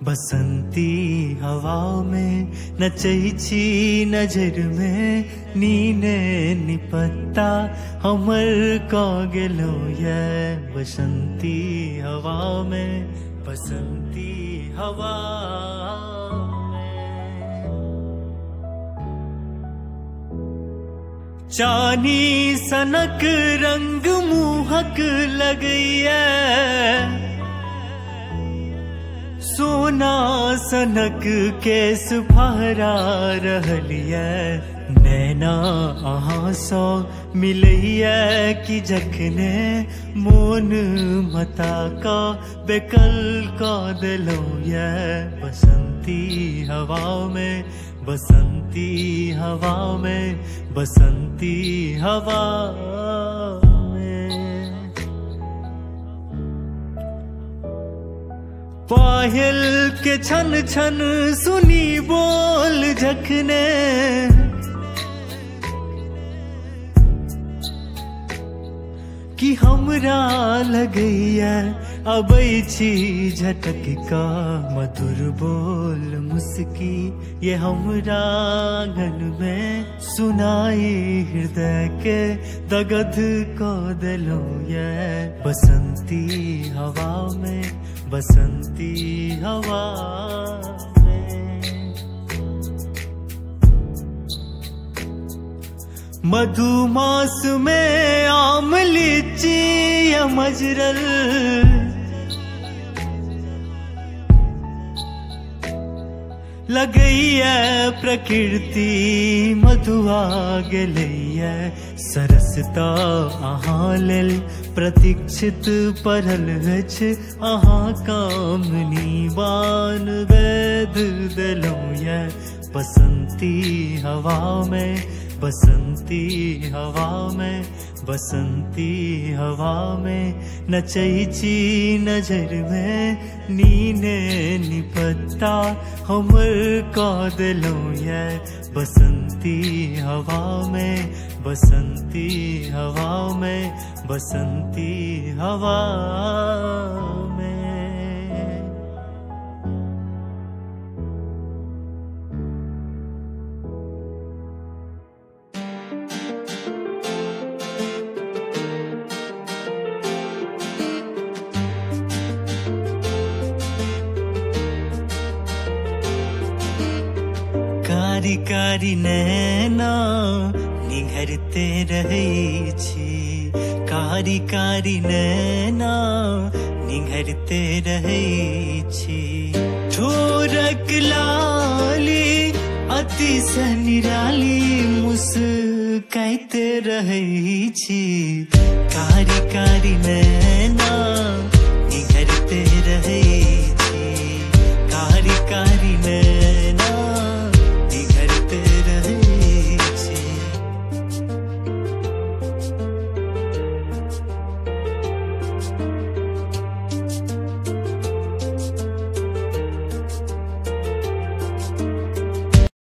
बसंती हवा में नचै छी नजर में नीने निपत्ता हमर क गेलो ये बसंती हवा में बसंती हवा में। चानी सनक रंग मुहक लगैया सोना सनक केस फहरा रहलिया नैना अहाँ सँ मिलैया कि जखने मोन मता का बेकल का देलौं ये बसंती हवा में बसंती हवा में बसंती हवा पायल के छन छन सुनी बोल झखने कि हमरा लगैया अबै छी झटक का मधुर बोल मुस्की ये हमरा आंगन में सुनाई हृदय के दगध को देलौं ये बसंती हवा में बसंती हवा में। मधुमास में आम लीची या मजरल लगैया प्रकृति मधुआ गेलैया सरसता अहाँ लेल प्रतीक्षित पड़ल अछि अहाँ कामनी बान वेद देलौं ये बसंती हवा में बसंती हवा में बसंती हवा में नचै छी नजर में नीने निपत्ता हमर का देलौं ये बसंती हवा में बसंती हवा में बसंती हवा में। कारी कारी नैना निघरते रहै छी कारी कारी नैना निघरते रहै छी ठोरक लाली अति सँ निराली मुस्काइते रहै छी कारी कारी नैना